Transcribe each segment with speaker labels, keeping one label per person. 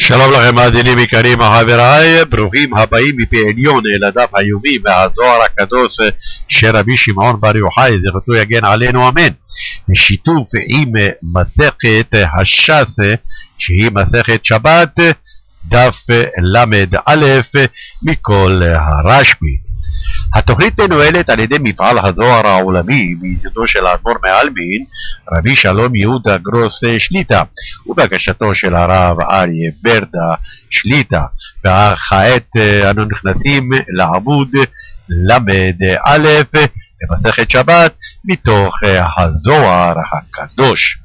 Speaker 1: שלום לכם מאזינים יקרים חבריי, ברוכים הבאים מפי עליון אל הדף היומי מהזוהר הקדוש של רבי שמעון בר יוחאי זכותו יגן עלינו אמן, בשיתוף עם מסכת הש"ס שהיא מסכת שבת דף ל"א מכל הרשב"י. התוכנית מנוהלת על ידי מפעל הזוהר העולמי מיסודו של האדמו"ר מעלמין רבי שלום יהודה גרוס שליט"א ובקשתו של הרב אריה ברדה שליט"א. וכעת אנו נכנסים לעמוד ל"א במסכת שבת מתוך הזוהר הקדוש.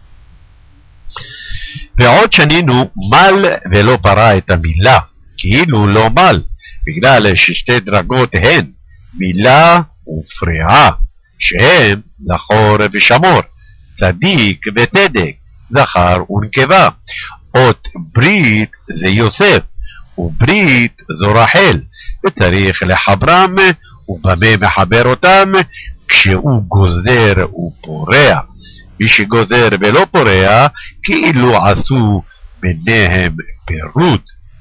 Speaker 1: ועוד שנינו מל ולא פרה את המילה כאילו לא מל, בגלל ששתי דרגות הן מילה ופריעה, שהם זכור ושמור, צדיק וצדק, זכר ונקבה. אות ברית זה יוסף, וברית זו רחל, וצריך לחברם, ובמה מחבר אותם? כשהוא גוזר ופורע. מי שגוזר ולא פורע, כאילו עשו ביניהם פירוד.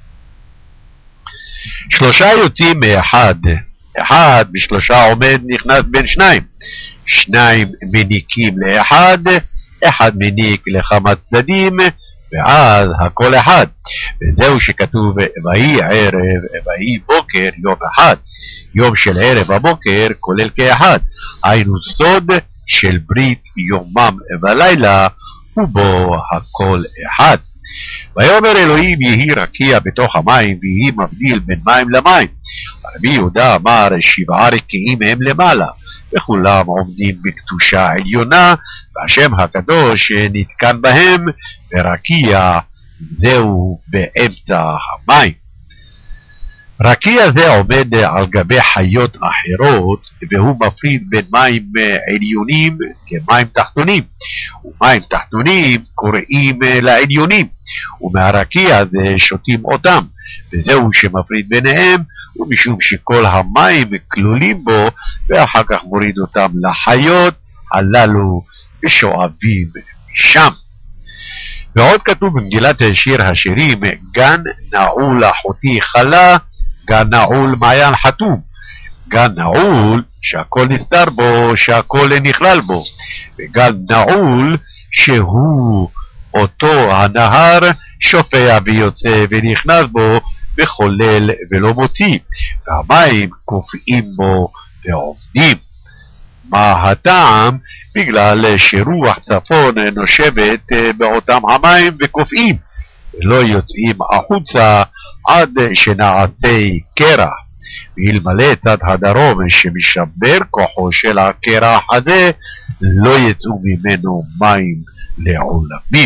Speaker 1: שלושה יוצאים מאחד, אחד בשלושה עומד נכנס בין שניים, שניים מניקים לאחד, אחד מניק לכמה צדדים, ואז הכל אחד. וזהו שכתוב ויהי ערב ויהי בוקר יום אחד, יום של ערב הבוקר כולל כאחד, היינו סוד של ברית יומם ולילה ובו הכל אחד. ויאמר אלוהים יהי רקיע בתוך המים ויהי מבדיל בין מים למים. רבי יהודה אמר 7 רקיעים הם למעלה וכולם עומדים בקדושה עליונה, והשם הקדוש נתקן בהם, ורקיע זהו באמצע המים. רקיע זה עומד על גבי חיות אחרות, והוא מפריד בין מים עליונים למים תחתונים, ומים תחתונים קוראים לעליונים, ומהרקיע הזה שותים אותם, וזהו שמפריד ביניהם, ומשום שכל המים כלולים בו, ואחר כך מוריד אותם לחיות הללו ושואבים משם. ועוד כתוב במגילת שיר השירים, גן נעול אחותי חלה, גן נעול מעיין חתום. גן נעול שהכל נסתר בו, שהכל נכלל בו, וגן נעול שהוא אותו הנהר שופע ויוצא ונכנס בו וחולל ולא מוציא, והמים קופאים בו ועובדים. מה הטעם? בגלל שרוח צפון נושבת באותם המים וקופאים ולא יוצאים החוצה עד שנעשה קרח, ואלמלא צד הדרום שמשבר כוחו של הקרח הזה לא יצאו ממנו מים לעולמים.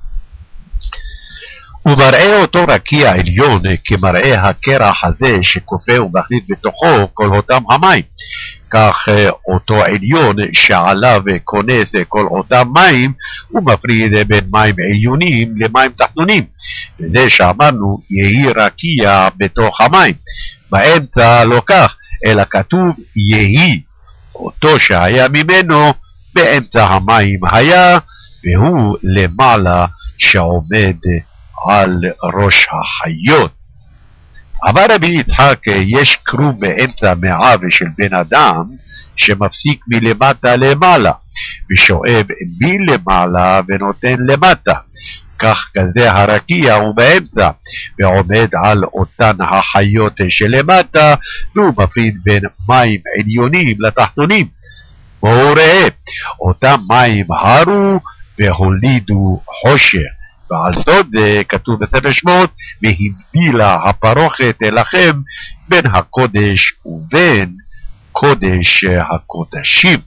Speaker 1: ומראה אותו רקיע עליון כמראה הקרח הזה שכופה ומכניס בתוכו כל אותם המים, כך אותו עליון שעליו כונס כל אותם מים ומפריד בין מים עליונים למים תחתונים, וזה שאמרנו יהי רקיע בתוך המים. באמצע לא כך, אלא כתוב יהי, אותו שהיה ממנו באמצע המים היה, והוא למעלה שעומד על ראש החיות. אמר רבי יצחק, יש קרום באמצע מעיו של בן אדם שמפסיק מלמטה למעלה ושואב מלמעלה ונותן למטה, כך כזה הרקיע הוא באמצע ועומד על אותן החיות שלמטה, והוא מפריד בין מים עליונים לתחתונים. בואו ראה, אותם מים הרו והולידו חושך, ועל זאת זה כתוב בספר שמות, והבדילה הפרוכת אליכם בין הקודש ובין קודש הקודשים.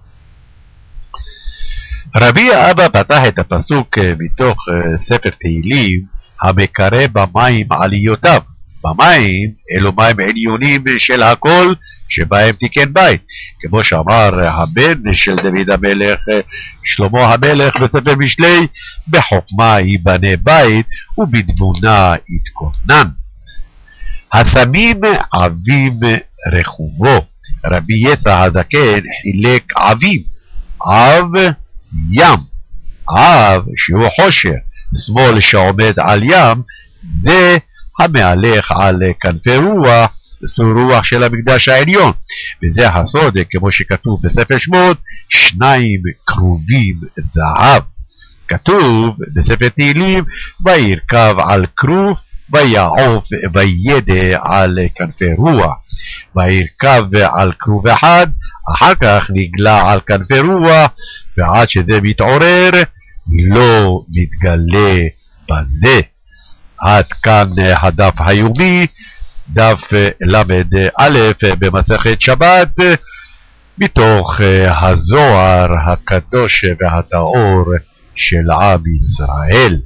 Speaker 1: רבי אבא פתח את הפסוק מתוך ספר תהילים, המקרא במים עליותיו. במים אלו מים עליונים של הכל שבהם תיקן בית, כמו שאמר הבן של דוד המלך שלמה המלך בספר משלי, בחוכמה ייבנה בית ובתבונה יתכונן. השמים עבים רחובו. רבי יצחק הזקן חילק עבים, אב ים, אב שהוא חושך, שמאל שעומד על ים זה המהלך על כנפי רוח, זו רוח של המקדש העליון, וזה הסוד, כמו שכתוב בספר שמות, 2 כרובים זהב. כתוב בספר תהילים, וירכב על כרוב, ויעוף וידע על כנפי רוח. וירכב על כרוב אחד, אחר כך נגלה על כנפי רוח, ועד שזה מתעורר, לא מתגלה בזה. עד כאן הדף היומי, דף למד א' במסכת שבת, מתוך הזוהר הקדוש והטהור של עם ישראל.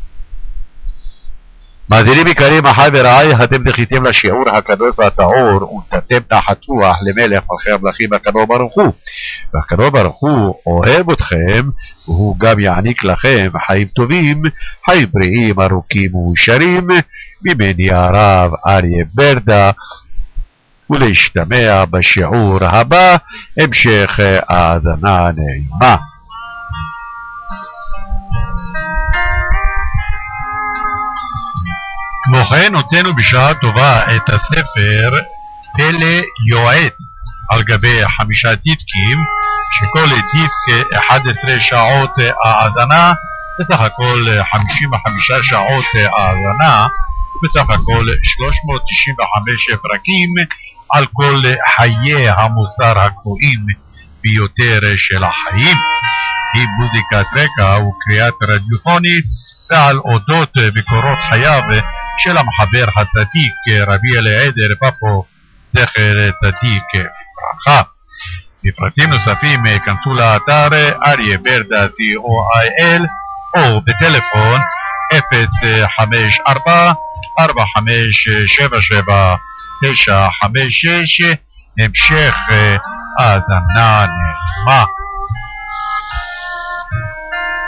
Speaker 1: מאזינים יקרים, אחי ורעי, אתם זכיתם לשיעור הקדוש והטהור ונתתם נחת רוח למלך מלכי המלכים הקדוש ברוך הוא. והקדוש ברוך הוא אוהב אתכם, והוא גם יעניק לכם חיים טובים, חיים בריאים, ארוכים ומאושרים. ממני הרב אריה ברדה, ולהשתמע בשיעור הבא. המשך האזנה נעימה. כמו כן הוצאנו בשעה טובה את הספר פלא יועץ על גבי 5 דיסקים, שכל דיסק 11 שעות האזנה, בסך הכל 55 שעות האזנה, בסך הכל 395 פרקים על כל חיי המוסר הגבוהים ביותר של החיים. היא מוזיקת רקע וקריאת רדיופונית ועל אודות מקורות חייו של המחבר הצדיק רבי אליעזר פפו, זכר צדיק לברכה. בפרטים נוספים כנסו לאתר אריה ברדה co.il או בטלפון 054-4577-956. המשך האזנה נעימה.